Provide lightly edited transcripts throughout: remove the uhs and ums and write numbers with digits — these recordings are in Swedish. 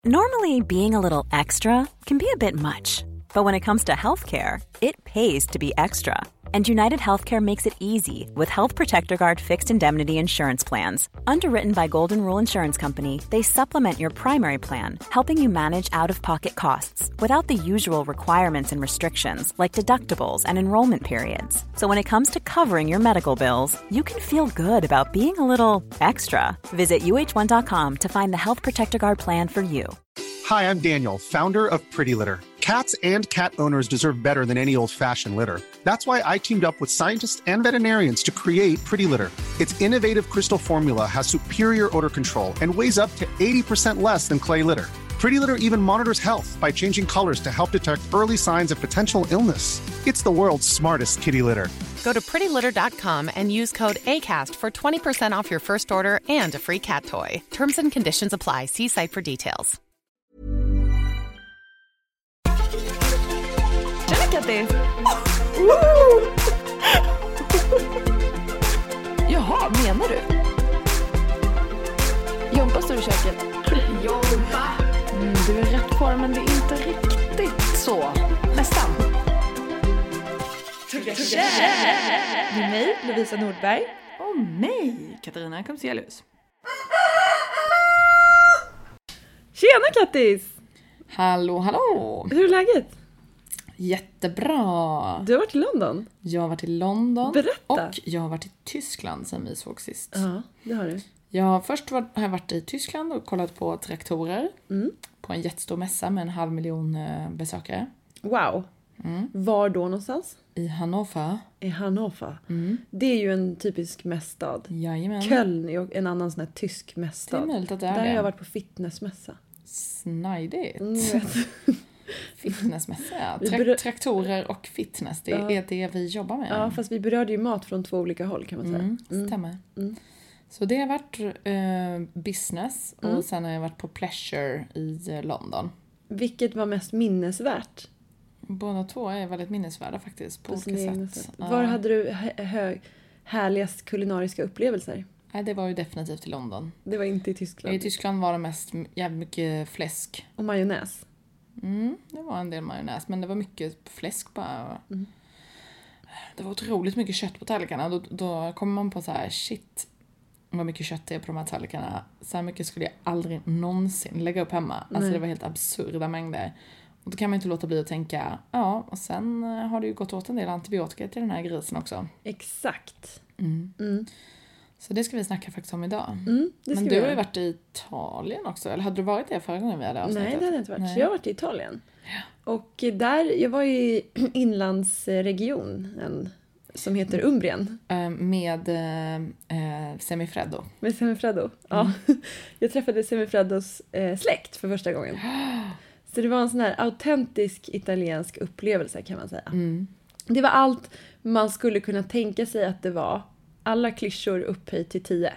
Normally, being a little extra can be a bit much, but when it comes to healthcare, it pays to be extra. And United Healthcare makes it easy with Health Protector Guard fixed indemnity insurance plans. Underwritten by Golden Rule Insurance Company, they supplement your primary plan, helping you manage out-of-pocket costs without the usual requirements and restrictions like deductibles and enrollment periods. So when it comes to covering your medical bills, you can feel good about being a little extra. Visit uh1.com to find the Health Protector Guard plan for you. Hi, I'm Daniel, founder of Pretty Litter. Cats and cat owners deserve better than any old-fashioned litter. That's why I teamed up with scientists and veterinarians to create Pretty Litter. Its innovative crystal formula has superior odor control and weighs up to 80% less than clay litter. Pretty Litter even monitors health by changing colors to help detect early signs of potential illness. It's the world's smartest kitty litter. Go to prettylitter.com and use code ACAST for 20% off your first order and a free cat toy. Terms and conditions apply. See site for details. Tjena Kattis! Jaha, menar du? Jompa står i köket. Jompa! Du är rätt på det, men det är inte riktigt så. Nästan. Det är mig, Lovisa Nordberg. Och mig, Katarina Komselius. Tjena Kattis! Hallå, hallå! Hur är läget? Jättebra! Du har varit i London? Jag har varit i London. Berätta! Och jag har varit i Tyskland sen vi såg sist. Ja, det har du. Har jag varit i Tyskland och kollat på traktorer. På en jättestor mässa med 500 000 besökare. Wow! Var då någonstans? I Hannover. I Hannover. Det är ju en typisk mäststad. Jajamän. Köln är en annan sån här tysk mäststad. Det är möjligt att det är där det. har jag varit på fitnessmässa. Snajdigt. Vet. Fitnessmässa, traktorer och fitness, det är det vi jobbar med. Ja, fast vi berörde ju mat från 2 olika håll kan man säga. Stämmer. Så det har varit business och sen har jag varit på pleasure i London. Vilket var mest minnesvärt? Båda två är väldigt minnesvärda faktiskt på olika sätt. Var hade du härligast kulinariska upplevelser? Nej, det var ju definitivt i London. Det var inte i Tyskland. I Tyskland var det mest jävligt mycket fläsk. Och majonnäs. Det var en del majonnäs, men det var mycket fläsk bara. Det var otroligt mycket kött på tallrikarna. Då kommer man på så här, shit, vad mycket kött det är på de här tallrikarna. Så här mycket skulle jag aldrig någonsin lägga upp hemma. Alltså det var helt absurda mängder. Och då kan man inte låta bli att tänka, ja, och sen har det ju gått åt en del antibiotika till den här grisen också. Exakt. Så det ska vi snacka faktiskt om idag. Men du har ju varit i Italien också. Eller hade du varit det förra gången vi hade avsnittet? Nej, det hade jag inte varit. Nej. Så jag har varit i Italien. Ja. Och jag var i inlandsregionen som heter Umbrien. Med Semifreddo. Med Semifreddo, ja. Jag träffade Semifreddos släkt för första gången. Så det var en sån här autentisk italiensk upplevelse kan man säga. Det var allt man skulle kunna tänka sig att det var. Alla klyschor upphöjt till 10.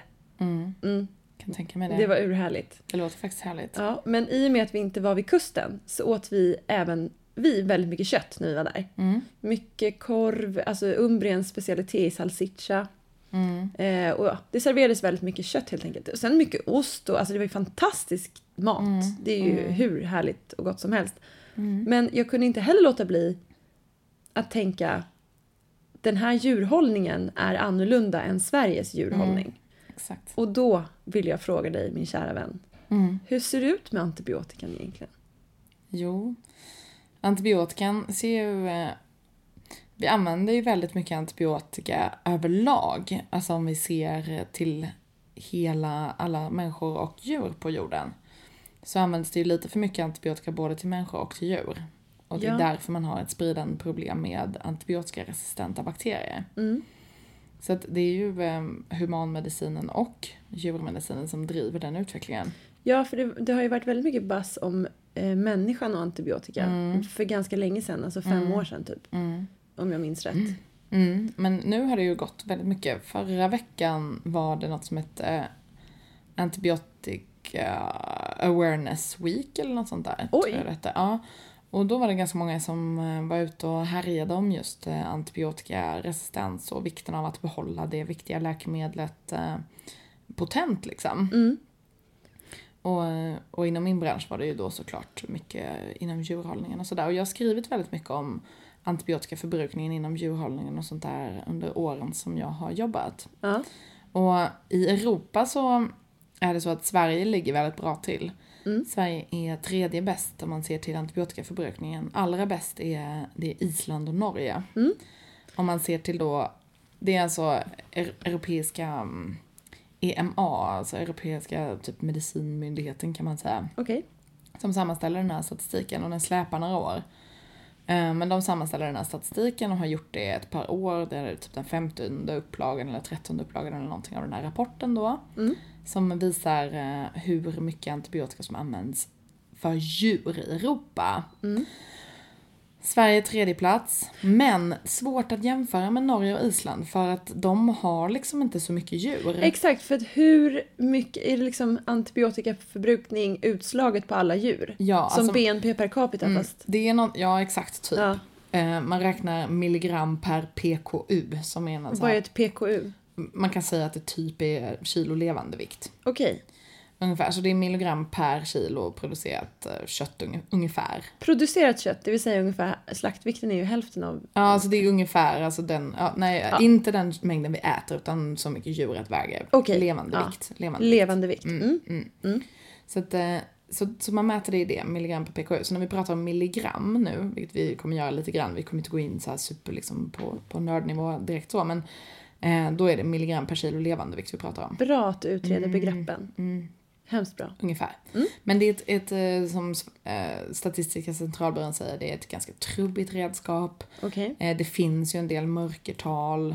Kan tänka mig det. Det var urhärligt. Det låter faktiskt härligt. Ja, men i och med att vi inte var vid kusten så åt vi väldigt mycket kött när vi var där. Mycket korv, alltså Umbriens specialitet i salsiccia. Och ja, det serverades väldigt mycket kött helt enkelt. Och sen mycket ost och alltså det var ju fantastisk mat. Det är ju hur härligt och gott som helst. Men jag kunde inte heller låta bli att tänka, den här djurhållningen är annorlunda än Sveriges djurhållning. Exakt. Och då vill jag fråga dig, min kära vän. Hur ser det ut med antibiotikan egentligen? Jo, antibiotikan ser ju... Vi använder ju väldigt mycket antibiotika överlag. Alltså om vi ser till alla människor och djur på jorden. Så används det ju lite för mycket antibiotika både till människor och till djur. Och det är därför man har ett spridande problem med antibiotikaresistenta bakterier. Så att det är ju humanmedicinen och djurmedicinen som driver den utvecklingen. Ja, för det har ju varit väldigt mycket bass om människan och antibiotika. För ganska länge sedan, alltså 5 år sedan typ. Om jag minns rätt. Men nu har det ju gått väldigt mycket. Förra veckan var det något som hette Antibiotic Awareness Week eller något sånt där. Oj! Tror jag detta. Ja. Och då var det ganska många som var ute och härjade om just antibiotikaresistens och vikten av att behålla det viktiga läkemedlet potent liksom. Och inom min bransch var det ju då såklart mycket inom djurhållningen och sådär. Och jag har skrivit väldigt mycket om antibiotikaförbrukningen inom djurhållningen och sånt där under åren som jag har jobbat. Ja. Och i Europa så är det så att Sverige ligger väldigt bra till. Sverige är 3:e bäst om man ser till antibiotikaförbrukningen. Allra bäst är det Island och Norge. Om man ser till då, det är alltså europeiska EMA, alltså europeiska typ medicinmyndigheten kan man säga. Okej. Som sammanställer den här statistiken och den släpar några år. Men de sammanställer den här statistiken och har gjort det ett par år. Det är typ den 15:e upplagan eller 13:e upplagan eller någonting av den här rapporten då. Som visar hur mycket antibiotika som används för djur i Europa. Sverige är 3:e plats, men svårt att jämföra med Norge och Island för att de har liksom inte så mycket djur. Exakt, för att hur mycket är det liksom antibiotikaförbrukning utslaget på alla djur? Ja, som alltså, BNP per capita fast. Det är något, ja exakt typ. Ja. Man räknar milligram per PKU som är en så Vad är här, ett PKU? man kan säga att det typ är kilo levande vikt. Okej. Ungefär, så det är milligram per kilo producerat kött ungefär. Producerat kött, det vill säga ungefär, slaktvikten är ju hälften av... Ja, alltså det är ungefär, alltså den, inte den mängden vi äter utan så mycket djuret väger. Okej. Levande vikt. Levande vikt. Så man mäter det i det, milligram per PKU. Så när vi pratar om milligram nu, vilket vi kommer göra lite grann, vi kommer inte gå in så här super liksom på nördnivå direkt så, men då är det milligram per kilo levande vikt vi pratar om. Bra att du utreder begreppen. Hemskt bra. Ungefär. Men det är ett som Statistiska centralbyrån säger, det är ett ganska trubbigt redskap. Okej. Det finns ju en del mörkertal.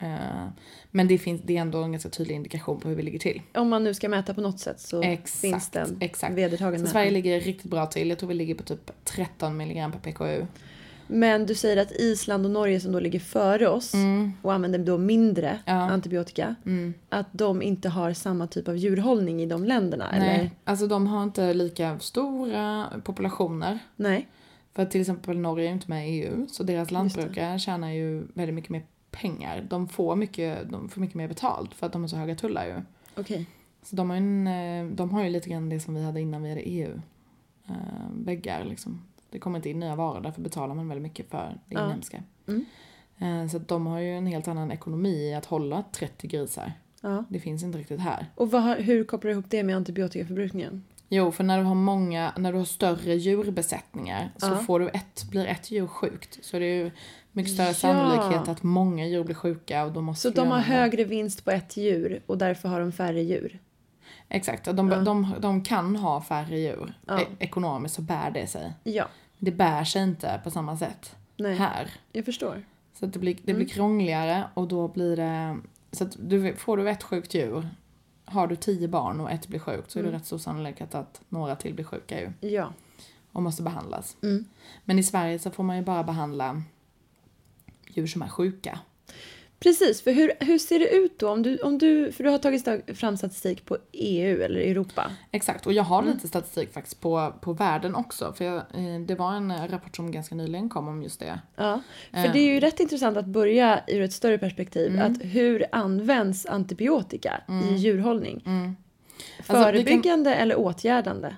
Men det är ändå en ganska tydlig indikation på hur vi ligger till. Om man nu ska mäta på något sätt så finns det en vedertagen mätning. Sverige ligger riktigt bra till. Jag tror vi ligger på typ 13 milligram per PKU. Men du säger att Island och Norge som då ligger före oss och använder då mindre antibiotika, att de inte har samma typ av djurhållning i de länderna? Nej, eller? alltså de har inte lika stora populationer. Nej. För till exempel Norge är ju inte med i EU, så deras lantbrukare tjänar ju väldigt mycket mer pengar. De får mycket mer betalt för att de har så höga tullar ju. Okej. Så de har ju lite grann det som vi hade innan vi hade EU. Väggar liksom. Det kommer inte in nya varor, därför betalar man väldigt mycket för det inhemska. Så att de har ju en helt annan ekonomi att hålla 30 grisar. Ja. Det finns inte riktigt här. Och hur kopplar du ihop det med antibiotikaförbrukningen? Jo, för när du har större djurbesättningar så blir ett djur sjukt. Så det är ju mycket större sannolikhet att många djur blir sjuka. Och då måste så de har högre vinst på ett djur och därför har de färre djur? Exakt, de kan ha färre djur. Ekonomiskt så bär det sig. Ja. Det bär sig inte på samma sätt här. Jag förstår. Så att det blir krångligare och då blir det... Så att får du ett sjukt djur, har du 10 barn och ett blir sjukt så är det rätt så sannolikt att några till blir sjuka ju. Ja. Och måste behandlas. Men i Sverige så får man ju bara behandla djur som är sjuka. Precis, för hur ser det ut då? För du har tagit fram statistik på EU eller Europa. Exakt, och jag har lite statistik faktiskt på världen också. För det var en rapport som ganska nyligen kom om just det. Ja, för det är ju rätt intressant att börja ur ett större perspektiv. Att hur används antibiotika i djurhållning? Förebyggande eller åtgärdande?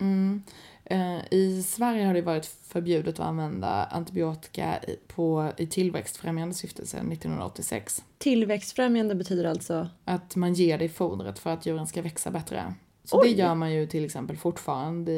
I Sverige har det varit förbjudet att använda antibiotika i tillväxtfrämjande syfte sedan 1986. Tillväxtfrämjande betyder alltså? Att man ger det i fodret för att djuren ska växa bättre. Så det gör man ju till exempel fortfarande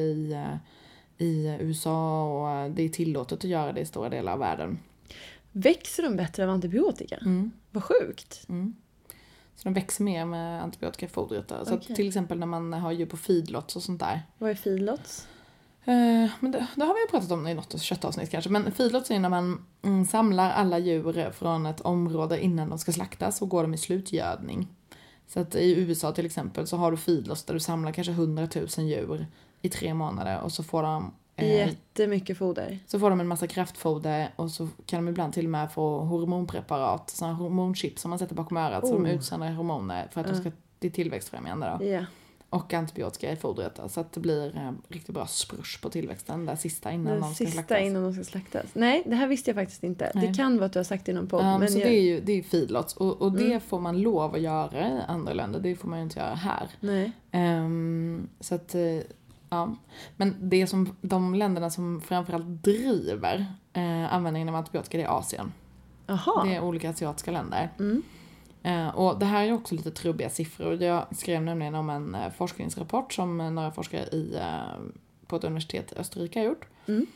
i USA och det är tillåtet att göra det i stora delar av världen. Växer de bättre av antibiotika? Vad sjukt. Så de växer mer med antibiotika i fodret. Så att till exempel när man har djur på feedlots och sånt där. Vad är feedlots? Men det har vi ju pratat om i något köttavsnitt kanske. Men feedlots är när man samlar alla djur från ett område innan de ska slaktas och går de i slutgödning. Så att i USA till exempel så har du feedlots där du samlar kanske 100 000 djur i 3 månader och så får de jättemycket foder. Så får de en massa kraftfoder och så kan de ibland till och med få hormonpreparat, sådana hormonchips som man sätter bakom örat så de utsöndrar hormoner för att det är tillväxtfrämjande då. Yeah. Och antibiotika i fodret. Så att det blir riktigt bra sprush på tillväxten. Det sista innan de ska slaktas. Innan de ska slaktas. Nej, det här visste jag faktiskt inte. Nej. Det kan vara att du har sagt det i någon podd. Men så det är ju feedlots. Och det får man lov att göra i andra länder. Det får man ju inte göra här. Nej. Så att, ja. Men det som de länderna som framförallt driver användningen av antibiotika, det är Asien. Aha. Det är olika asiatiska länder. Och det här är också lite trubbiga siffror. Jag skrev nämligen om en forskningsrapport som några forskare på ett universitet i Österrike har gjort.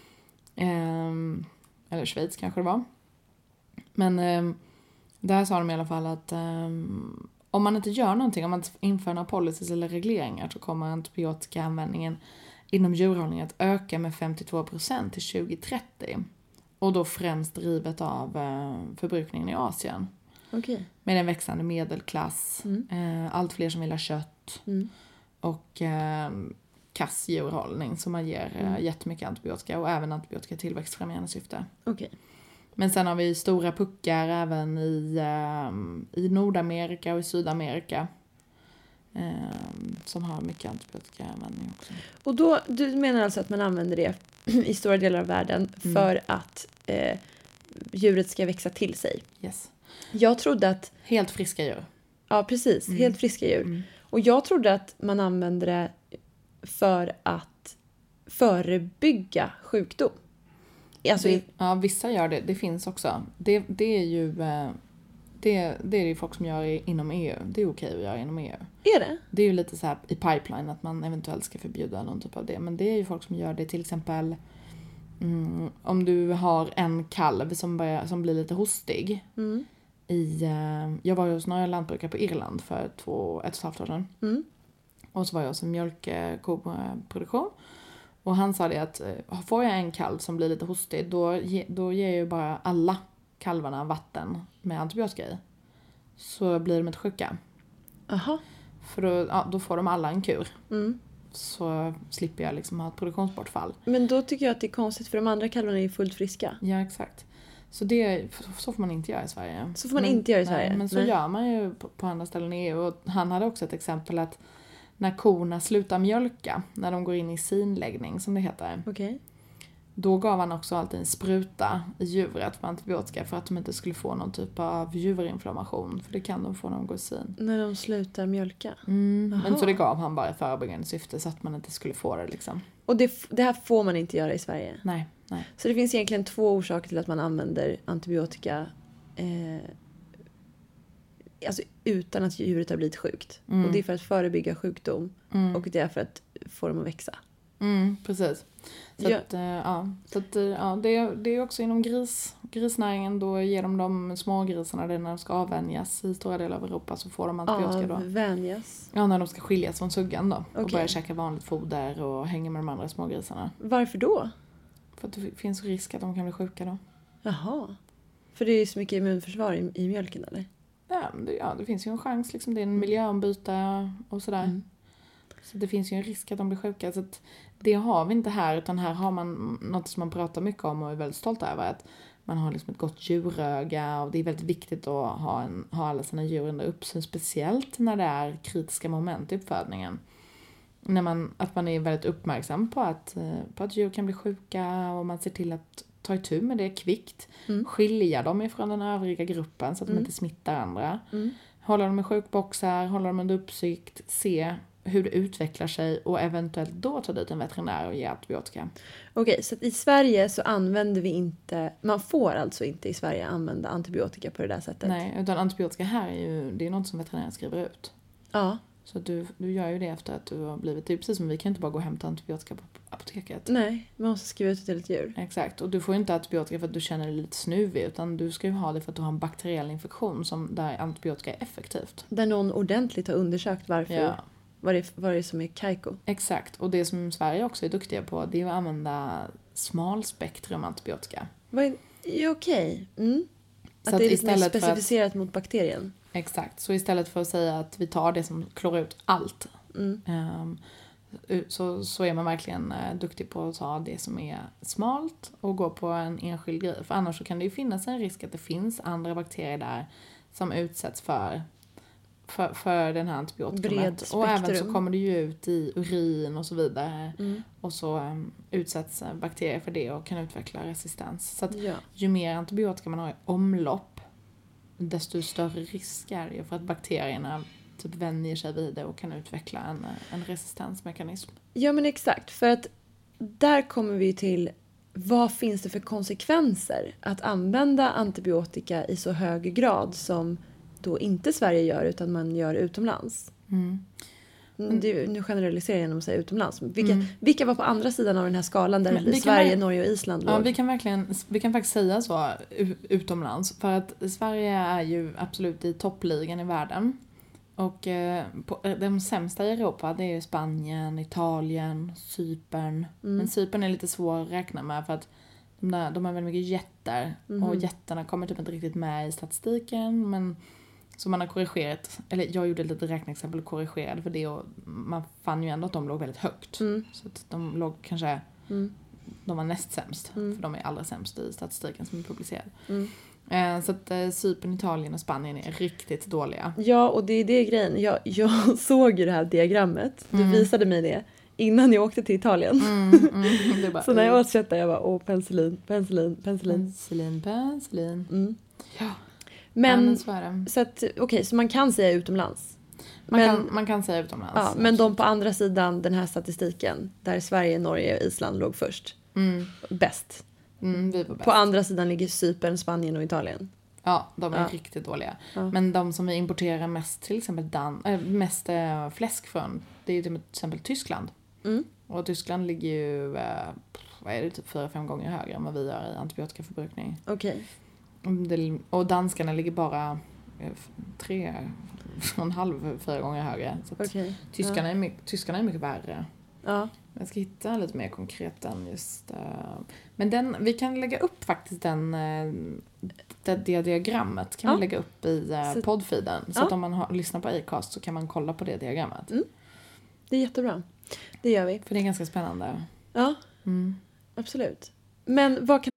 Eller Schweiz kanske det var. Men där sa de i alla fall att om man inte gör någonting, om man inte inför några policies eller regleringar, så kommer antibiotikaanvändningen inom djurhållning att öka med 52% till 2030. Och då främst drivet av förbrukningen i Asien. Okay. Med en växande medelklass, allt fler som vill ha kött och kass djurhållning som man ger jättemycket antibiotika och även antibiotika tillväxtfrämjande syfte. Okay. Men sen har vi stora puckar även i Nordamerika och i Sydamerika som har mycket antibiotikaanvändning också. Och då, du menar alltså att man använder det i stora delar av världen för att djuret ska växa till sig? Yes. Jag trodde att... Helt friska djur. Ja, precis. Helt friska djur. Och jag trodde att man använder det för att förebygga sjukdom. Alltså, ja, vissa gör det. Det finns också. Det är ju... Det är ju folk som gör inom EU. Det är okej att göra inom EU. Är det? Det är ju lite så här i pipeline att man eventuellt ska förbjuda någon typ av det. Men det är ju folk som gör det till exempel... om du har en kalv som blir lite hostig. Jag var hos några lantbrukare på Irland för 1,5 år sedan. Och så var jag hos en mjölkkoproduktion. Och han sa det att får jag en kalv som blir lite hostig, då ger jag ju bara alla kalvarna vatten med antibiotika i. Så blir de inte sjuka. Aha. För då får de alla en kur. Så slipper jag liksom ha ett produktionsbortfall. Men då tycker jag att det är konstigt, för de andra kalvarna är ju fullt friska. Ja, exakt. Så får man inte göra i Sverige. Så får man inte göra i Sverige? Nej, men så gör man ju på andra ställen i EU. Och han hade också ett exempel att när korna slutar mjölka, när de går in i sinläggning som det heter. Okay. Då gav han också alltid en spruta i djuret för antibiotika för att de inte skulle få någon typ av juverinflammation. För det kan de få när de går i sin. När de slutar mjölka? Men så det gav han bara i förebyggande syfte så att man inte skulle få det liksom. Och det här får man inte göra i Sverige? Nej. Så det finns egentligen 2 orsaker till att man använder antibiotika alltså utan att djuret har blivit sjukt. Och det är för att förebygga sjukdom och det är för att få dem att växa. Precis. Så det är också inom grisnäringen, då ger de smågrisarna det när de ska avvänjas i stora delar av Europa, så får de antibiotika då. Avvänjas? Ja, när de ska skiljas från suggan då. Okay. Och börja käka vanligt foder och hänga med de andra smågrisarna. Varför då? För att det finns risk att de kan bli sjuka då. Jaha. För det är så mycket immunförsvar i mjölken, eller? Ja, det finns ju en chans liksom. Det är en miljöombyte och sådär. Så det finns ju en risk att de blir sjuka. Så att det har vi inte här, utan här har man något som man pratar mycket om och är väldigt stolt över. Att man har liksom ett gott djuröga och det är väldigt viktigt att ha alla sina djur under uppsyn. Speciellt när det är kritiska moment i uppfödningen. Att man är väldigt uppmärksam på att djur kan bli sjuka och man ser till att ta itu med det kvickt. Skilja dem ifrån den övriga gruppen så att de inte smittar andra. Hålla dem i sjukboxar, hålla dem under uppsikt, se hur det utvecklar sig och eventuellt då ta dit en veterinär och ge antibiotika. Okej, så att i Sverige så använder vi inte, man får alltså inte i Sverige använda antibiotika på det där sättet? Nej, utan antibiotika här det är något som veterinären skriver ut. Ja. Så du gör ju det efter att du har blivit, det är precis som vi kan inte bara gå och hämta antibiotika på apoteket. Nej, man måste skriva ut det till ett djur. Exakt, och du får ju inte antibiotika för att du känner dig lite snuvig, utan du ska ju ha det för att du har en bakteriell infektion där antibiotika är effektivt. Där någon ordentligt har undersökt varför, vad det är som är kajko. Exakt, och det som Sverige också är duktiga på, det är att använda smalspektrum antibiotika. Okej. Att det är lite mer specificerat mot bakterien. Exakt, så istället för att säga att vi tar det som klår ut allt så är man verkligen duktig på att ta det som är smalt och gå på en enskild grej. För annars så kan det ju finnas en risk att det finns andra bakterier där som utsätts för för den här antibiotikan. Bred Och även så spektrum. kommer det ju ut i urin och så vidare. Och så utsätts bakterier för det och kan utveckla resistens. Så att ju mer antibiotika man har i omlopp, desto större risk är det för att bakterierna typ vänjer sig vid det och kan utveckla en resistensmekanism. Ja, men exakt. För att där kommer vi till vad finns det för konsekvenser att använda antibiotika i så hög grad som då inte Sverige gör utan man gör utomlands. Nu generaliserar jag genom att säga utomlands. Vilka var på andra sidan av den här skalan där Sverige, Norge och Island låg? Ja, vi kan faktiskt säga så utomlands. För att Sverige är ju absolut i toppligan i världen. Och de sämsta i Europa, det är ju Spanien, Italien, Cypern. Men Cypern är lite svår att räkna med för att de har väldigt mycket jätter. Och jätterna kommer typ inte riktigt med i statistiken. Men så man har korrigerat, eller jag gjorde lite räkneexempel och korrigerade för det. Och man fann ju ändå att de låg väldigt högt. Så att de låg kanske, de var näst sämst. För de är allra sämst i statistiken som är publicerad. Så att Cypern, Italien och Spanien är riktigt dåliga. Ja, och det är det grejen. Jag såg ju det här diagrammet. Du visade mig det innan jag åkte till Italien. Så när jag åt kött där, jag bara, penicillin. Ja. Men så är det. Så att, okej, så man kan säga utomlands. Man kan säga utomlands. Ja, men de på andra sidan den här statistiken, där Sverige, Norge och Island låg först. Bäst. Vi var bäst. På andra sidan ligger Cypern, Spanien och Italien. Ja, de är riktigt dåliga. Men de som vi importerar mest, till exempel mest fläsk från, det är till exempel Tyskland. Och Tyskland ligger ju, vad är det, typ 4-5 gånger högre än vad vi gör i antibiotikaförbrukning. Okej. Och danskarna ligger bara 3,5-4 gånger högre. Så att tyskarna är mycket värre. Ja. Jag ska hitta lite mer konkret än just... Men vi kan lägga upp faktiskt det diagrammet kan vi lägga upp i poddfeeden. Så att om man lyssnar på Acast så kan man kolla på det diagrammet. Det är jättebra. Det gör vi. För det är ganska spännande. Ja, absolut. Men vad kan...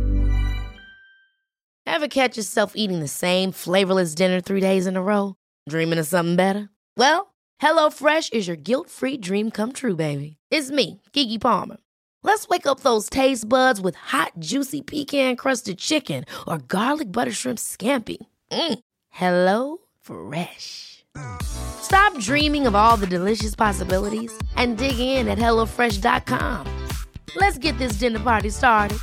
Ever catch yourself eating the same flavorless dinner 3 days in a row? Dreaming of something better? Well, HelloFresh is your guilt-free dream come true, baby. It's me, Keke Palmer. Let's wake up those taste buds with hot, juicy pecan-crusted chicken or garlic butter shrimp scampi. Hello Fresh. Stop dreaming of all the delicious possibilities and dig in at HelloFresh.com. Let's get this dinner party started.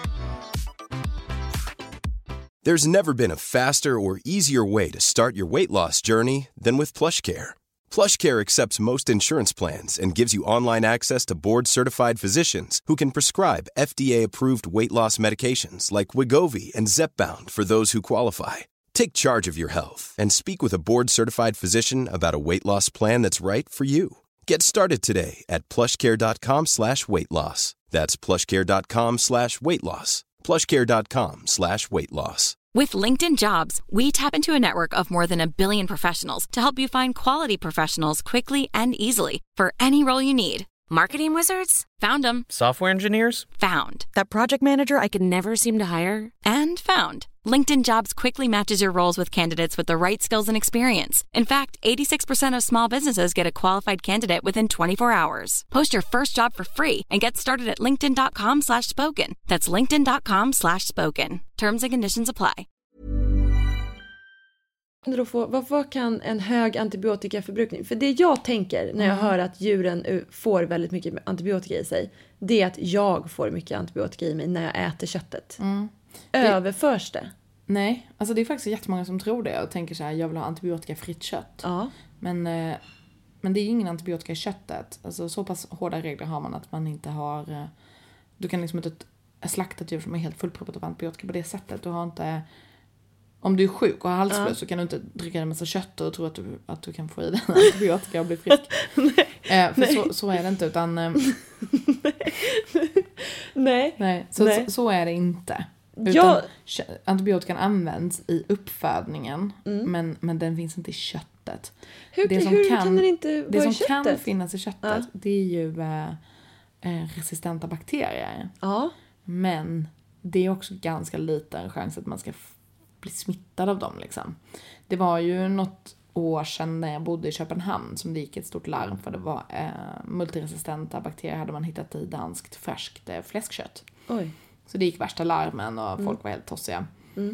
There's never been a faster or easier way to start your weight loss journey than with PlushCare. PlushCare accepts most insurance plans and gives you online access to board-certified physicians who can prescribe FDA-approved weight loss medications like Wegovy and Zepbound for those who qualify. Take charge of your health and speak with a board-certified physician about a weight loss plan that's right for you. Get started today at plushcare.com/weightloss. That's plushcare.com/weightloss. plushcare.com/weightloss. With LinkedIn Jobs, we tap into a network of more than 1 billion professionals to help you find quality professionals quickly and easily for any role you need. Marketing wizards? Found them. Software engineers? Found. That project manager I could never seem to hire? And found. LinkedIn Jobs quickly matches your roles with candidates with the right skills and experience. In fact, 86% of small businesses get a qualified candidate within 24 hours. Post your first job for free and get started at linkedin.com/spoken. That's linkedin.com/spoken. Terms and conditions apply. Vad kan en hög antibiotikaförbrukning? För det jag tänker när jag hör att djuren får väldigt mycket antibiotika i sig, det är att jag får mycket antibiotika i mig när jag äter köttet. Överförs det? Nej, alltså det är faktiskt jättemånga som tror det och tänker så här, jag vill ha antibiotikafritt kött. Ja. Men det är ingen antibiotika i köttet. Alltså så pass hårda regler har man att man inte har... Du kan liksom inte slakta ett djur som är helt fullproppat av antibiotika på det sättet. Du har inte... Om du är sjuk och har halsfluss så kan du inte dricka en massa kött och tro att du kan få i den antibiotika och bli frisk. För så är det inte, utan... Nej. Så är det inte. Utan antibiotikan används i uppfödningen, men den finns inte i köttet. Hur kan den inte vara i köttet? Det som kan finnas i köttet, det är ju resistenta bakterier. Ja. Men det är också ganska liten chans att man ska bli smittad av dem liksom. Det var ju något år sedan när jag bodde i Köpenhamn som det gick ett stort larm för det var multiresistenta bakterier hade man hittat i danskt färskt fläskkött. Oj. Så det gick värsta larmen och folk var helt tossiga.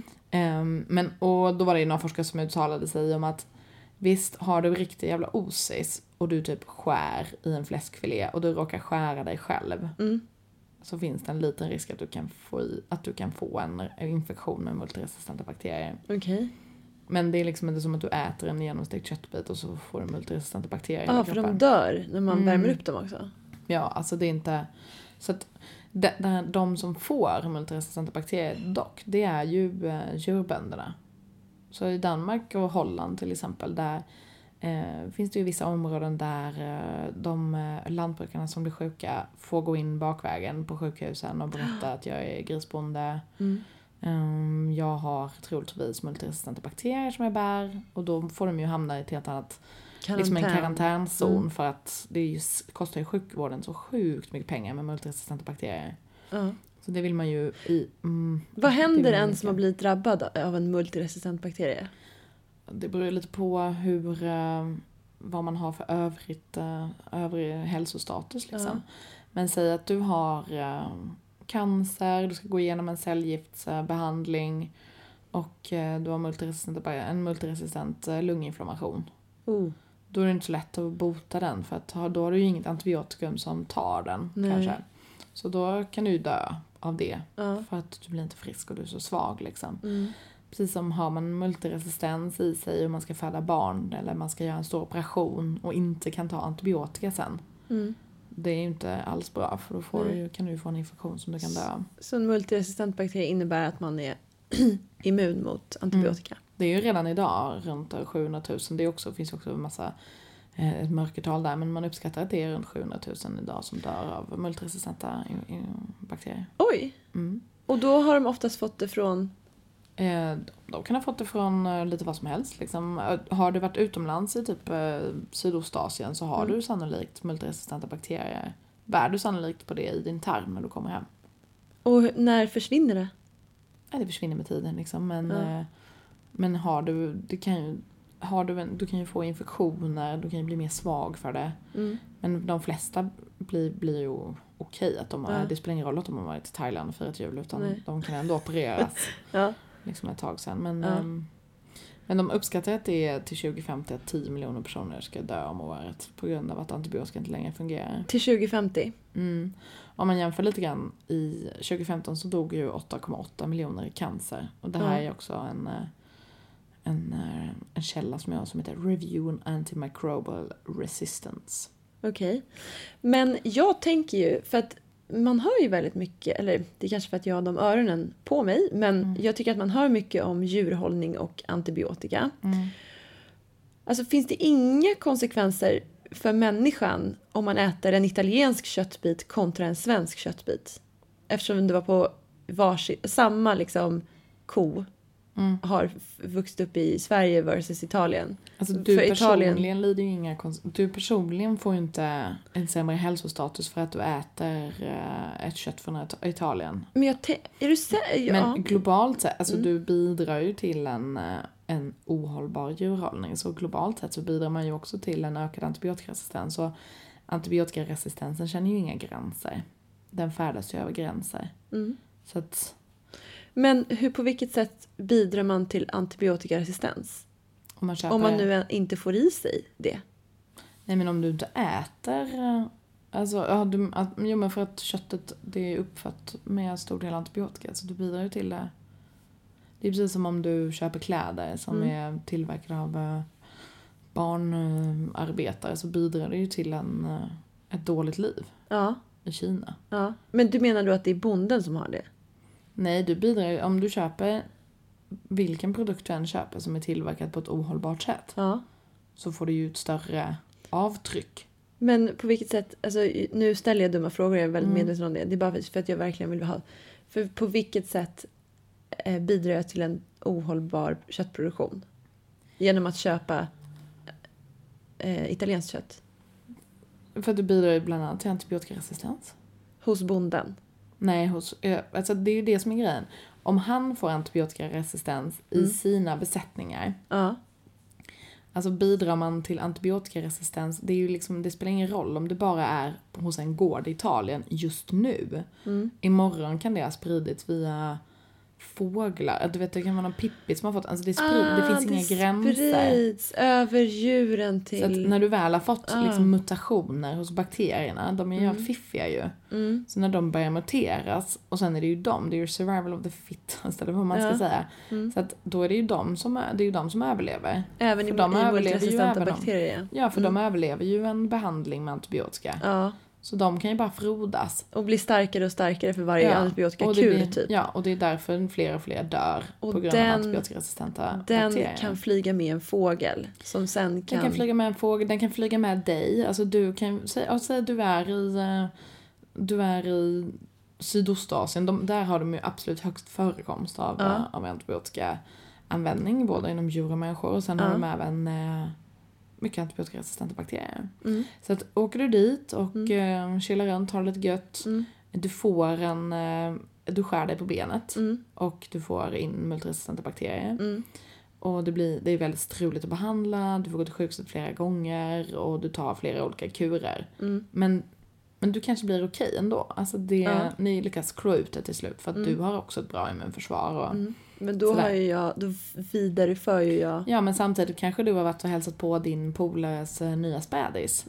Och då var det några forskare som uttalade sig om att visst har du riktigt jävla osis och du typ skär i en fläskfilé och du råkar skära dig själv. Så finns det en liten risk att du kan få en infektion med multiresistenta bakterier. Okej. Men det är liksom inte som att du äter en genomstekt köttbit och så får du multiresistenta bakterier i kroppen. Ja, för de dör när man värmer upp dem också. Ja, alltså det är inte... Så att de som får multiresistenta bakterier dock, det är ju djurbönderna. Så i Danmark och Holland till exempel, där finns det ju vissa områden där de lantbrukarna som blir sjuka får gå in bakvägen på sjukhusen och berätta att jag är grisbonde. Jag har troligtvis multiresistenta bakterier som jag bär. Och då får de ju hamna i ett helt annat liksom en karantänzon för att kostar ju sjukvården så sjukt mycket pengar med multiresistenta bakterier. Så det vill man ju vad händer en som har blivit drabbad av en multiresistent bakterie? Det beror lite på vad man har för övrig hälsostatus liksom. Men säg att du har cancer, du ska gå igenom en cellgiftsbehandling och du har en multiresistent lunginflammation. Då är det inte så lätt att bota den för att då har du ju inget antibiotikum som tar den kanske. Så då kan du ju dö av det för att du blir inte frisk och du är så svag liksom. Precis som har man multiresistens i sig och man ska föda barn eller man ska göra en stor operation och inte kan ta antibiotika sen. Det är ju inte alls bra för då kan du få en infektion som du kan dö av. Så en multiresistent bakterie innebär att man är immun mot antibiotika? Det är ju redan idag runt 700 000. Det finns också en massa ett mörkertal där, men man uppskattar att det är runt 700 000 idag som dör av multiresistenta bakterier. Oj! Och då har de oftast fått det från? De kan ha fått det från lite vad som helst. Liksom. Har du varit utomlands i typ Sydostasien så har du sannolikt multiresistenta bakterier. Bär du sannolikt på det i din tarm när du kommer hem. Och när försvinner det? Det försvinner med tiden liksom. Men du kan ju få infektioner, du kan ju bli mer svag för det. Men de flesta blir ju okej att det spelar ingen roll att de har varit i Thailand och firat jul utan de kan ändå opereras liksom ett tag sedan. Men de uppskattar att det är till 2050 att 10 miljoner personer ska dö om året på grund av att antibiotika inte längre fungerar. Till 2050? Om man jämför lite grann, i 2015 så dog ju 8,8 miljoner i cancer. Och det här är också en källa som heter Review on Antimicrobial Resistance. Okej. Men jag tänker ju, för att man hör ju väldigt mycket, eller det är kanske för att jag har de öronen på mig, men jag tycker att man hör mycket om djurhållning och antibiotika. Alltså finns det inga konsekvenser för människan om man äter en italiensk köttbit kontra en svensk köttbit? Eftersom det var på samma liksom ko har vuxit upp i Sverige versus Italien. Alltså du personligen lider ju inga du personligen får ju inte en sämre hälsostatus för att du äter ett kött från Italien. Men men globalt sett, alltså du bidrar ju till en ohållbar djurhållning. Så globalt sett så bidrar man ju också till en ökad antibiotikaresistens. Och antibiotikaresistensen känner ju inga gränser. Den färdas ju över gränser. Så att... Men på vilket sätt bidrar man till antibiotikaresistens? Om man nu inte får i sig det? Nej, men om du inte äter... Alltså, men för att köttet det är uppfött med stor del antibiotika. Så du bidrar ju till det. Det är precis som om du köper kläder som är tillverkade av barnarbetare. Så bidrar det ju till ett dåligt liv i Kina. Ja. Men du menar då att det är bonden som har det? Nej, du bidrar om du köper vilken produkt du än köper som är tillverkad på ett ohållbart sätt. Så får du ju ett större avtryck. Men på vilket sätt, alltså nu ställer jag dumma frågor, jag är väldigt medveten om det. Det är bara för att jag verkligen vill ha. För på vilket sätt bidrar jag till en ohållbar köttproduktion? Genom att köpa italienskt kött? För att du bidrar bland annat till antibiotikaresistens. Hos bonden? Nej, alltså det är ju det som är grejen. Om han får antibiotikaresistens i sina besättningar Alltså bidrar man till antibiotikaresistens, det är ju liksom, det spelar ingen roll om det bara är hos en gård i Italien just nu. Imorgon kan det ha spridits via fåglar. Du vet, det kan vara någon Pippi som har fått, alltså det finns inga gränser. Det sprids över djuren till... Så att när du väl har fått liksom mutationer hos bakterierna, de är ju helt fiffiga ju. Så när de börjar muteras, och sen är det ju ju survival of the fittest, eller vad man ska säga. Så att då är det ju de som överlever. Även i multiresistenta bakterier. Ja, för de överlever ju en behandling med antibiotika. Ja. Så de kan ju bara frodas. Och bli starkare och starkare för varje antibiotikakur typ. Ja, och det är därför fler och fler dör på grund av antibiotikaresistenta bakterier. Den kan flyga med en fågel som sen kan... Den kan flyga med en fågel, den kan flyga med dig. Alltså du kan säga du är i Sydostasien. Där har de ju absolut högst förekomst av antibiotikaanvändning, både inom djur och människor. Och sen har de även... mycket antibiotikaresistenta bakterier. Så att åker du dit och chillar runt, har det lite gött. Du får du skär dig på benet och du får in multiresistenta bakterier. Och det är väldigt struligt att behandla. Du får gå till sjukhuset flera gånger och du tar flera olika kurer. Men du kanske blir okej ändå. Alltså ni lyckas klå ut det till slut för att du har också ett bra immunförsvar och men då då vidareför ju jag. Ja, men samtidigt kanske du har varit och hälsat på din polares nya spädis.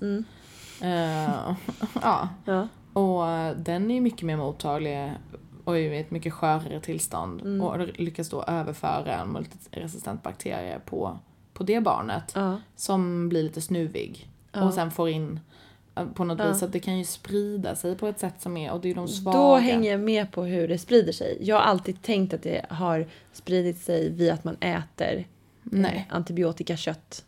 Ja. Och den är ju mycket mer mottaglig och i ett mycket skörare tillstånd. Och lyckas då överföra en multiresistent bakterie på det barnet som blir lite snuvig. Och sen får in på något vis att det kan ju sprida sig på ett sätt som är, och det är de svaga. Då hänger jag med på hur det sprider sig. Jag har alltid tänkt att det har spridit sig via att man äter antibiotikakött.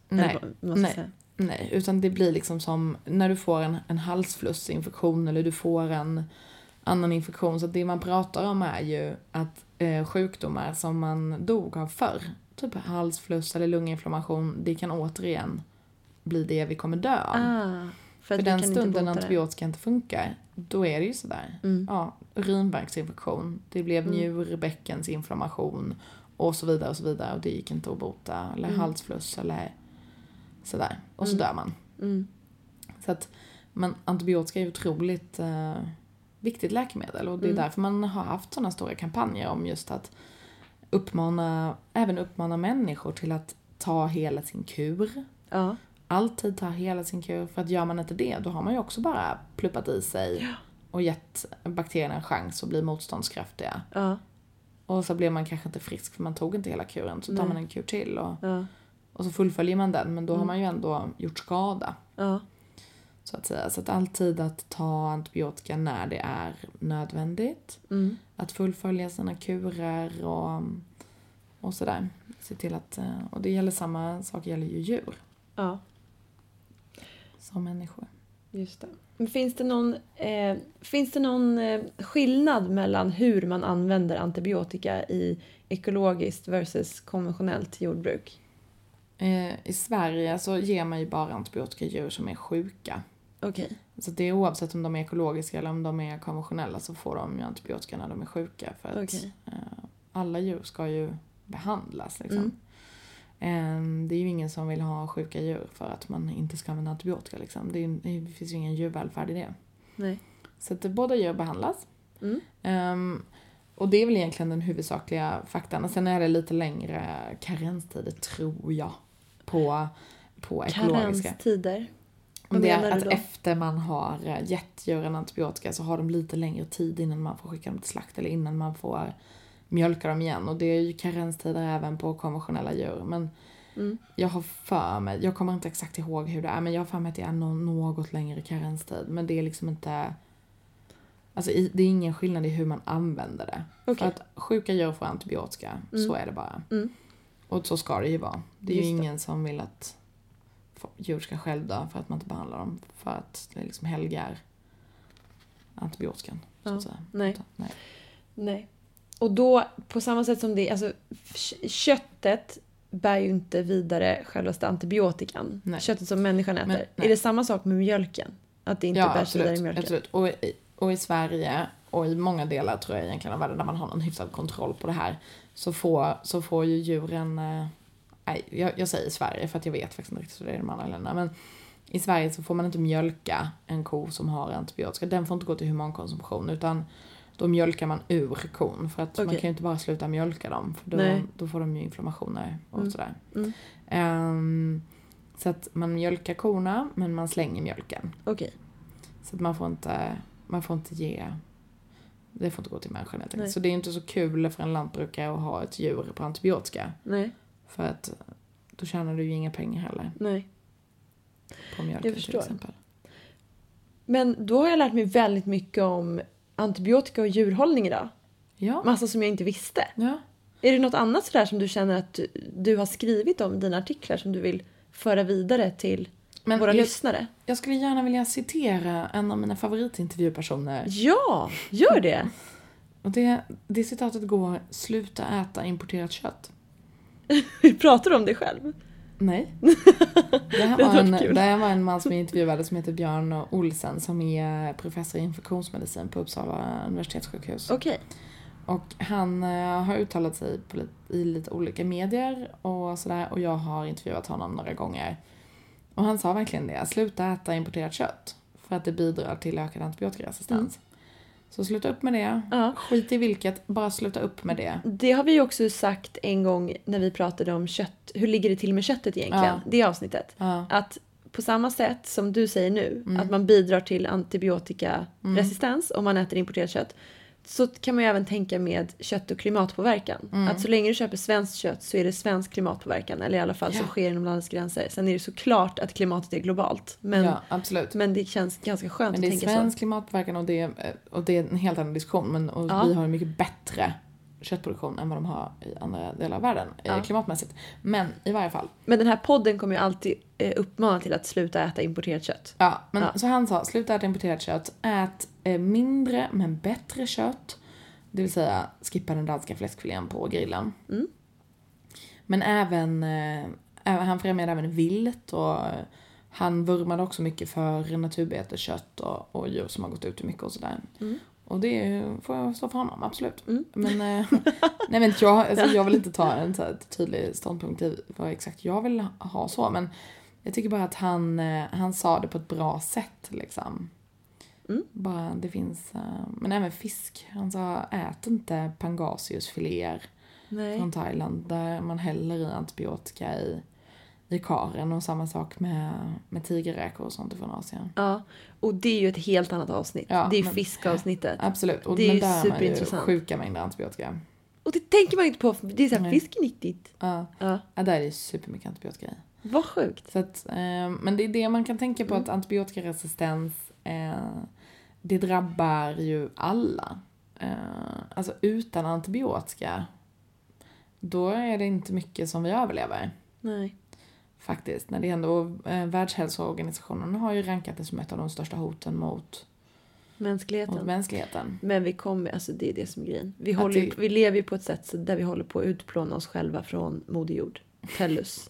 Nej, utan det blir liksom som när du får en halsflussinfektion eller du får en annan infektion. Så det man pratar om är ju att sjukdomar som man dog av förr, typ halsfluss eller lunginflammation, det kan återigen bli det vi kommer dö av. För den stunden antibiotika inte funkar, då är det ju sådär. Ja, urinvägsinfektion, det blev njurbäckensinflammation och så vidare och så vidare. Och det gick inte att bota, eller halsfluss eller sådär. Och så dör man. Så att antibiotika är otroligt viktigt läkemedel. Och det är därför man har haft sådana stora kampanjer om just att uppmana människor till att ta hela sin kur. Ja. Alltid ta hela sin kur, för att gör man inte det, då har man ju också bara pluppat i sig och gett bakterierna en chans att bli motståndskraftiga. Ja. Och så blir man kanske inte frisk för man tog inte hela kuren, så tar man en kur till och så fullföljer man den, men då har man ju ändå gjort skada. Ja. Så att säga. Så att alltid att ta antibiotika när det är nödvändigt. Att fullfölja sina kurer och sådär. Se till att, och det gäller samma sak gäller ju djur. Ja. Som människor. Just det. Men finns det någon skillnad mellan hur man använder antibiotika i ekologiskt versus konventionellt jordbruk? I Sverige så ger man ju bara antibiotika djur som är sjuka. Okej. Så det är oavsett om de är ekologiska eller om de är konventionella, så får de ju antibiotika när de är sjuka. För att alla djur ska ju behandlas liksom. Det är ju ingen som vill ha sjuka djur för att man inte ska använda antibiotika liksom. Det finns ju ingen djurvälfärd i det. Nej. Så att båda djur behandlas. Och det är väl egentligen den huvudsakliga faktan. Och sen är det lite längre karenstider, tror jag, på ekologiska. Karenstider? Om det är att efter man har gett djuren antibiotika så har de lite längre tid innan man får skicka dem till slakt eller innan man får mjölka dem igen. Och det är ju karenstider även på konventionella djur. Men jag har för mig, jag kommer inte exakt ihåg hur det är, men jag har för mig att det är något längre karenstid. Men det är liksom inte, alltså det är ingen skillnad i hur man använder det. Okay. För att sjuka djur får antibiotika, så är det bara. Och så ska det ju vara. Det är ju ingen som vill att djur ska själv dö för att man inte behandlar dem. För att det liksom helgar antibiotikan. Så att säga. Nej. Och då, på samma sätt som det, alltså köttet bär ju inte vidare självaste antibiotikan. Nej. Köttet som människan äter. Är det samma sak med mjölken? Att det inte bärs vidare i mjölken? Absolut. Och i Sverige och i många delar tror jag egentligen av världen där man har någon hyfsad kontroll på det här, så får ju djuren jag säger Sverige för att jag vet faktiskt inte riktigt hur det är i de andra länderna. Men i Sverige så får man inte mjölka en ko som har antibiotika. Den får inte gå till humankonsumtion, utan då mjölkar man ur kon. För att man kan ju inte bara sluta mjölka dem. För då får de ju inflammationer och sådär. Så att man mjölkar korna, men man slänger mjölken. Okej. Så att man får inte ge... Det får inte gå till människan helt enkelt. Så det är inte så kul för en lantbrukare att ha ett djur på antibiotika. Nej. För att då tjänar du ju inga pengar heller. Nej. På mjölken till exempel. Men då har jag lärt mig väldigt mycket om antibiotika och djurhållning idag. Ja. Massa som jag inte visste. Ja. Är det något annat sådär som du känner att du har skrivit om i dina artiklar som du vill föra vidare till våra lyssnare? Jag skulle gärna vilja citera en av mina favoritintervjupersoner. Ja, gör det! Och det citatet går: sluta äta importerat kött. Pratar du om dig själv? Nej. Det här var en man som jag intervjuade som heter Björn Olsen, som är professor i infektionsmedicin på Uppsala universitetssjukhus. Okej. Och han har uttalat sig i lite olika medier och sådär, och jag har intervjuat honom några gånger. Och han sa verkligen det: sluta äta importerat kött för att det bidrar till ökad antibiotikaresistens. Så sluta upp med det. Skit i vilket, bara sluta upp med det. Det har vi ju också sagt en gång när vi pratade om kött. Hur ligger det till med köttet egentligen? Det avsnittet. Att på samma sätt som du säger nu, att man bidrar till antibiotikaresistens om man äter importerat kött, så kan man ju även tänka med kött och klimatpåverkan. Att så länge du köper svenskt kött så är det svensk klimatpåverkan. Eller i alla fall som sker inom landets gränser. Sen är det såklart att klimatet är globalt. Men, absolut. Men det känns ganska skönt att tänka så. Men det är svensk klimatpåverkan och det är en helt annan diskussion. Vi har en mycket bättre köttproduktion än vad de har i andra delar av världen klimatmässigt. Men i varje fall. Men den här podden kommer ju alltid uppmana till att sluta äta importerat kött. Så han sa: sluta äta importerat kött. Ät mindre men bättre kött. Det vill säga skippa den danska fläskfilén på grillen. Men han främjade även vilt, och han vurmade också mycket för naturbeteskött och djur som har gått ut mycket och sådär. Och det får jag stå för honom, absolut. Men, nej, men jag vill inte ta en så här tydlig ståndpunkt i vad exakt jag vill ha så. Men jag tycker bara att han sa det på ett bra sätt liksom. Bara det finns, men även fisk. Han sa: ät inte pangasiusfiléer från Thailand där man häller i antibiotika i karen, och samma sak med tigerräkor och sånt från Asien. Ja, och det är ju ett helt annat avsnitt. Det är ju fiskavsnittet. Absolut, och det är ju där superintressant. Man ju sjuka mängder antibiotika. Och det tänker man inte på, det är så här fisknyttigt. Ja, där är det supermycket antibiotika i. Vad sjukt. Så att, men det är det man kan tänka på, att antibiotikaresistens det drabbar ju alla. Alltså utan antibiotika då är det inte mycket som vi överlever. Nej. Faktiskt. När det ändå, Världshälsoorganisationen har ju rankat det som ett av de största hoten mot mänskligheten. Men vi kommer, alltså det är det som är grejen. Vi lever ju på ett sätt där vi håller på att utplåna oss själva från Moder Jord. Tellus.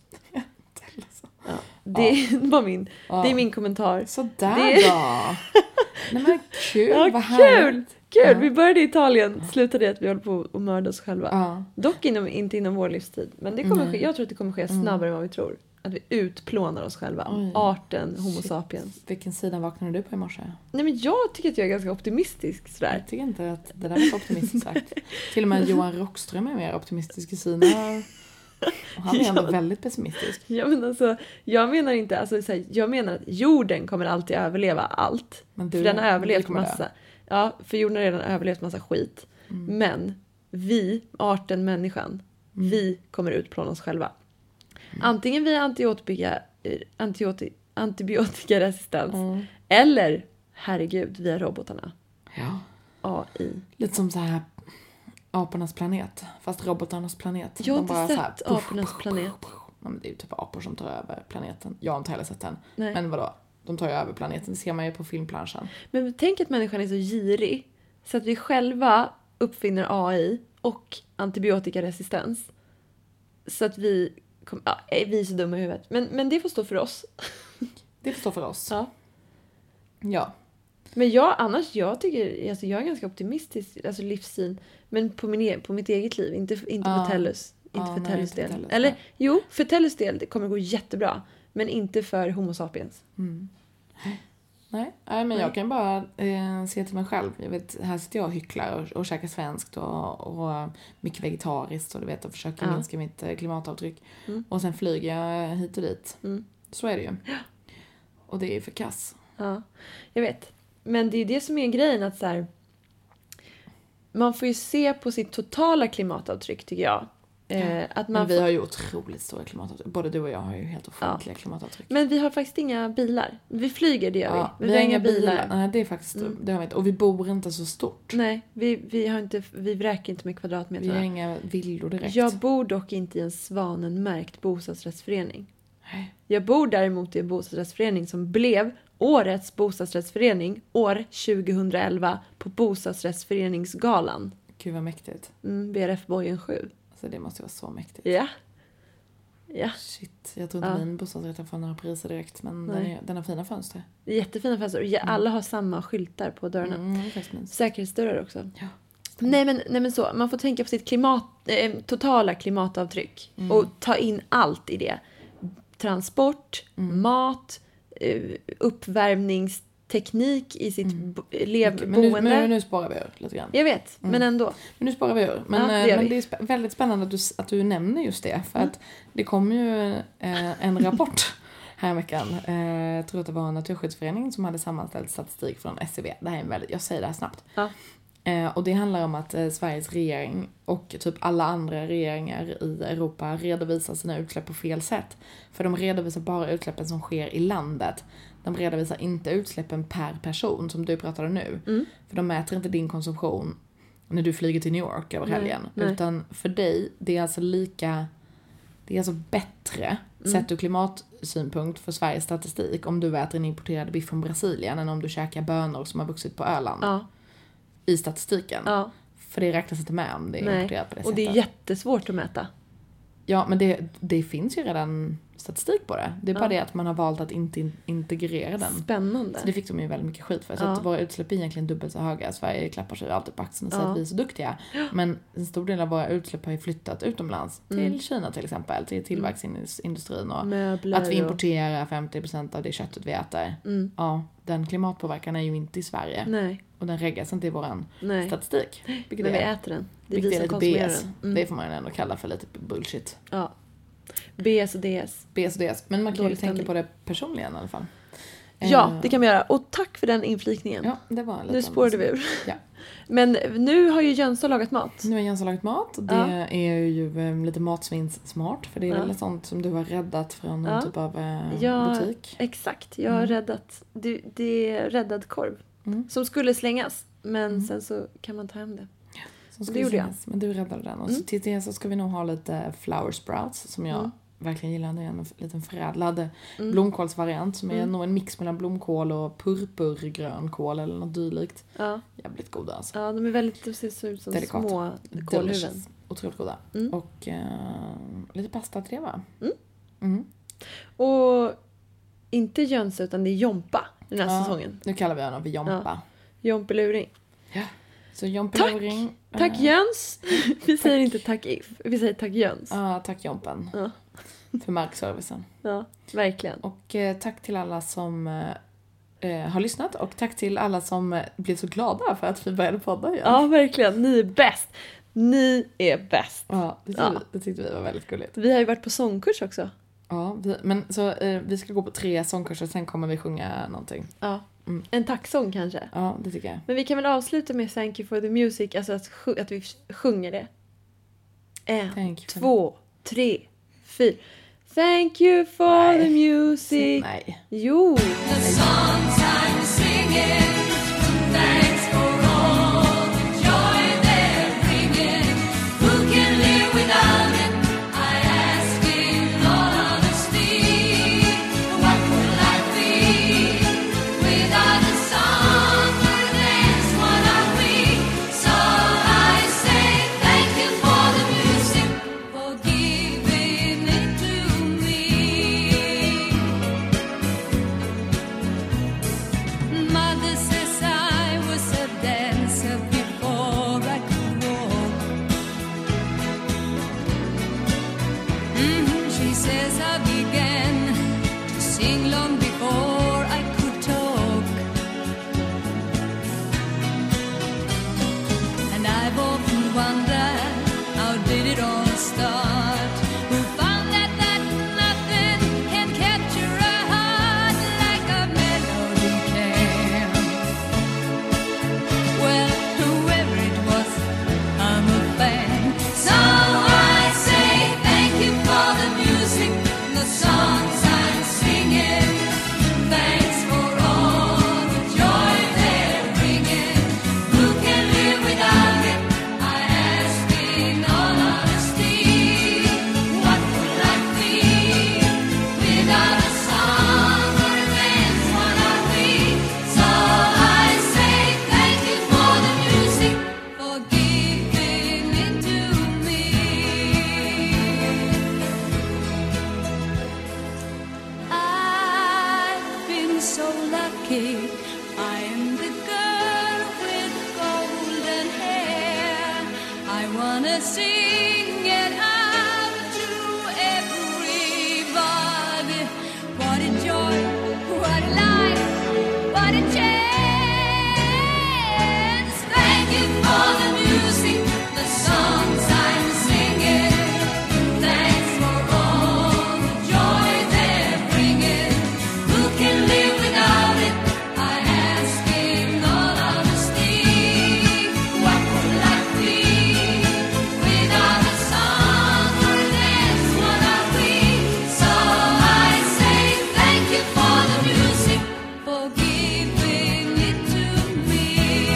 Ja, det var min kommentar. Sådär då. Nej men kul, vad härligt. Kul, vi började i Italien, slutade att vi håller på att mörda oss själva. Dock inte inom vår livstid. Men det kommer ske, jag tror att det kommer ske snabbare än vad vi tror. Att vi utplånar oss själva. Arten Homo sapiens. Vilken sida vaknade du på i morse? Nej, men jag tycker att jag är ganska optimistisk sådär. Jag tycker inte att det där var så optimistiskt sagt. Till och med Johan Rockström är mer optimistisk i sina. Och han är ändå väldigt pessimistisk. Ja, men alltså, jag menar att jorden kommer alltid överleva allt. För den har överlevt massa. Ja, för jorden har redan överlevt massa skit. Men vi, arten människan, vi kommer utplåna oss själva. Antingen via antibiotikaresistens eller, herregud, via robotarna. Ja. AI. Lite som så här apornas planet, fast robotarnas planet. Jag har inte sett apornas planet. Men det är ju typ apor som tar över planeten. Jag har inte heller sett den. Nej. Men vadå? De tar ju över planeten, det ser man ju på filmplanschen. Men tänk att människan är så girig så att vi själva uppfinner AI och antibiotikaresistens. Så att vi är så dumma i huvudet. Men det får stå för oss. Det får stå för oss. Ja. Men jag tycker, alltså jag är ganska optimistisk, alltså livssyn, men på mitt eget liv, inte på Tellus. Inte för Tellus del. Tellus, Eller nej. jo, för Tellus del det kommer gå jättebra. Men inte för Homo sapiens. Nej, men jag kan bara se till mig själv. Jag vet, här sitter jag och hycklar och käkar svenskt och mycket vegetariskt och du vet, och försöker minska mitt klimatavtryck. Och sen flyger jag hit och dit. Så är det ju. Och det är för kass. Ja, jag vet. Men det är det som är grejen att så här, man får ju se på sitt totala klimatavtryck tycker jag. Att man men vi har ju otroligt stora klimatavtryck. Både du och jag har ju helt ofantliga klimatavtryck. Men vi har faktiskt inga bilar. Vi flyger, det gör vi. Vi har inga bilar. Nej, det är faktiskt det har vi inte. Och vi bor inte så stort. Nej, vi vräker inte med kvadratmeter. Vi har inga villor direkt. Jag bor dock inte i en Svanen-märkt bostadsrättsförening. Nej. Jag bor däremot i en bostadsrättsförening som blev årets bostadsrättsförening år 2011 på bostadsrättsföreningsgalan. Gud vad mäktigt. BRF Bojen 7. Alltså det måste vara så mäktigt. Ja. Shit, jag tror inte min bostadsrätt har fått några priser direkt. Men den har fina fönster. Jättefina fönster. Och alla har samma skyltar på dörrarna. Säkerhetsdörrar också. Ja. Nej men så, man får tänka på sitt totala klimatavtryck. Och ta in allt i det. Transport, mat, uppvärmningsteknik i sitt boende. Men nu sparar vi ur lite grann. Jag vet, men ändå. Men nu sparar vi ur. Men det är väldigt spännande att du nämner just det. För att det kom ju en rapport här i veckan. Jag tror att det var en naturskyddsförening som hade sammanställt statistik från SCB. Det här är jag säger det här snabbt. Ja. Och det handlar om att Sveriges regering och typ alla andra regeringar i Europa redovisar sina utsläpp på fel sätt. För de redovisar bara utsläppen som sker i landet. De redovisar inte utsläppen per person som du pratade nu. För de mäter inte din konsumtion när du flyger till New York över helgen. Nej. Utan för dig, det är alltså bättre sett ur klimatsynpunkt för Sveriges statistik om du äter en importerad biff från Brasilien än om du käkar bönor som har vuxit på Öland. Ja. I statistiken. Ja. För det räknas inte med om det är importerat på det sättet. Och det är jättesvårt att mäta. Ja, men det finns ju redan statistik på det. Det är bara det att man har valt att inte integrera den. Spännande. Så det fick de ju väldigt mycket skit för. Så att våra utsläpp är egentligen dubbelt så höga. Sverige klappar sig alltid på axeln och säger att vi är så duktiga. Men en stor del av våra utsläpp har ju flyttat utomlands. Till Kina till exempel. Till tillverkningsindustrin. Och möbler att vi importerar 50% av det köttet vi äter. Ja, den klimatpåverkan är ju inte i Sverige. Nej. Och den reggas inte i våran statistik. Men vi äter den. Det är vi som som konsumerar BS. den. Det får man ju ändå kalla för lite bullshit. Ja. BS och DS. BS och DS. Men man kan ju tänka på det personligen i alla fall. Ja, det kan man göra. Och tack för den inflikningen. Ja, det var en nu spårade vi ur. Ja. Men nu har ju Jönsson lagat mat. Nu har Jönsson lagat mat. Det är ju lite matsvinssmart. För det är väl sånt som du har räddat från någon typ av butik. Exakt. Jag har räddat. Det är räddad korv. Som skulle slängas. Men sen så kan man ta hem det. Som det gjorde jag. Men du räddade den. Och så till det så ska vi nog ha lite flower sprouts. Som jag verkligen gillar. Det är en liten förädlad blomkålsvariant. Som är nog en mix mellan blomkål och purpurgrönkål. Eller något dylikt. Ja. Jävligt goda alltså. Ja, de är väldigt, det ser ut som delikata. Små kålhuvuden. Otroligt goda. Och lite pasta till det va? Och inte Jöns utan det är Jompa den här säsongen. Nu kallar vi honom för Jompa. Ja. Jompeluring. Ja. Så Jompeluring. Tack Jöns. Vi säger inte tack If. Vi säger tack Jöns. Ja, tack Jompen. Ja. För markservicen. Ja, verkligen. Och tack till alla som har lyssnat. Och tack till alla som blev så glada för att vi började podda igen. Ja, verkligen. Ni är bäst. Ni är bäst. Ja, det tyckte vi var väldigt gulligt. Vi har ju varit på sångkurs också. Ja, vi ska gå på 3 sångkurser. Sen kommer vi sjunga någonting. Ja, en tacksång kanske. Ja, det tycker jag. Men vi kan väl avsluta med Thank you for the music. Alltså att vi sjunger det. 1, 2, 3, 4. Thank you for the music. Nej. Jo. The songs I'm singing. Thanks for all the joy they're bringing. Who can live without it? I ask in all honesty. What would life be without a song or a dance? What are we? So I say thank you for the music, for giving it to me. Mother says I was wanna sing it out to everybody. What a joy, what a life, what a chance. Thank you for the music, the songs I'm singing. Thanks for all the joy they're bringing. Who can live without it? I ask in all honesty. What would life be without a song or a dance? What are we? So I say thank you for the music, for giving it to me.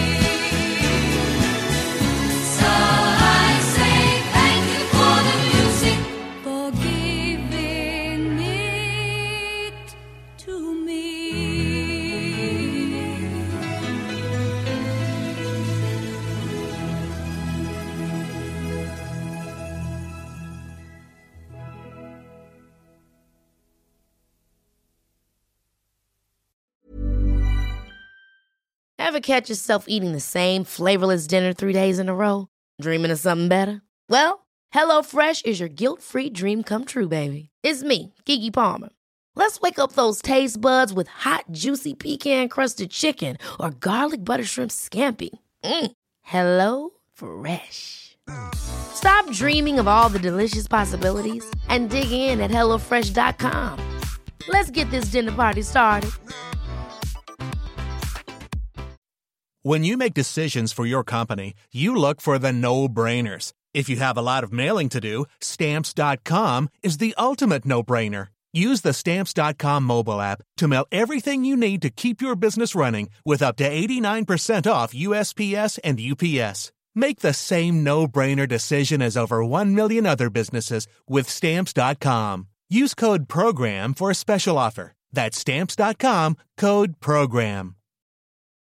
So I say thank you for the music, for giving it to me. Ever catch yourself eating the same flavorless dinner 3 days in a row? Dreaming of something better? Well, HelloFresh is your guilt-free dream come true, baby. It's me, Keke Palmer. Let's wake up those taste buds with hot, juicy pecan-crusted chicken or garlic butter shrimp scampi. Hello Fresh. Stop dreaming of all the delicious possibilities and dig in at HelloFresh.com. Let's get this dinner party started. When you make decisions for your company, you look for the no-brainers. If you have a lot of mailing to do, Stamps.com is the ultimate no-brainer. Use the Stamps.com mobile app to mail everything you need to keep your business running with up to 89% off USPS and UPS. Make the same no-brainer decision as over 1 million other businesses with Stamps.com. Use code PROGRAM for a special offer. That's Stamps.com, code PROGRAM.